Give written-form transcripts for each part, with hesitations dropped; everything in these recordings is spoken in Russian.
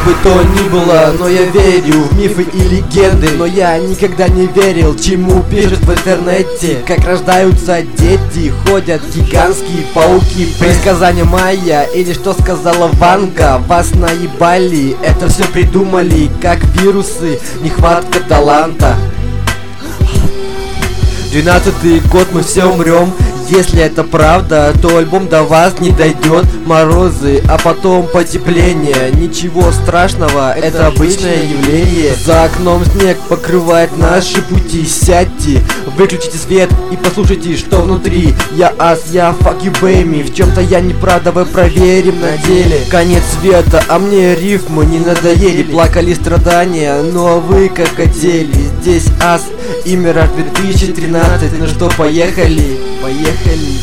бы то ни было, но я верю в мифы и легенды. Но я никогда не верил, чему пишут в интернете. Как рождаются дети, ходят гигантские пауки. Предсказания майя или что сказала Ванга. Вас наебали, это все придумали, как вирусы, нехватка таланта. 12-й год, мы все умрем. Если это правда, то альбом до вас не дойдет. Морозы, а потом потепление. Ничего страшного, это обычное явление. За окном снег покрывает наши пути. Сядьте, выключите свет и послушайте, что внутри. Я ас, я fuck you baby. В чем-то я не прав, давай проверим на деле. Конец света, а мне рифмы не надоели. Плакали страдания, но вы как хотели. Здесь ас и Мираж 2013. Ну что, поехали? Поехали.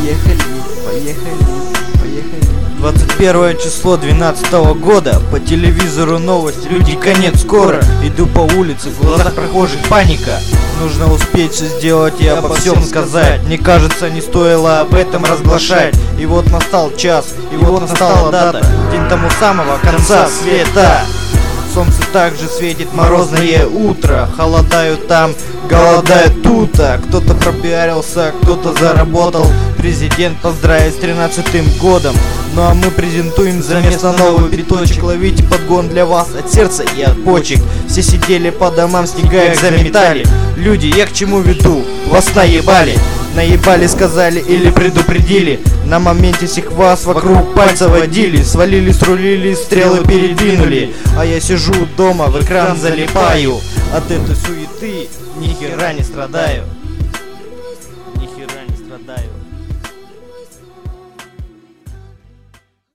21 число 12 года. По телевизору новости. Люди, конец скоро. Иду по улице, в глазах прохожих паника. Нужно успеть все сделать и обо всем сказать. Мне кажется, не стоило об этом разглашать. И вот настал час, и вот настала дата. День тому самого конца света. Солнце также светит, морозное утро. Холодают там, голодают тут. Кто-то пропиарился, кто-то заработал. Президент поздравит с 13-м годом. Ну а мы презентуем за место новый биточек. Ловите подгон для вас от сердца и от почек. Все сидели по домам, снега их заметали. Люди, я к чему веду? Вас наебали. Наебали, сказали или предупредили. На моменте всех вас вокруг пальца водили. Свалили, срулили, стрелы передвинули. А я сижу дома, в экран залипаю. От этой суеты ни хера не страдаю.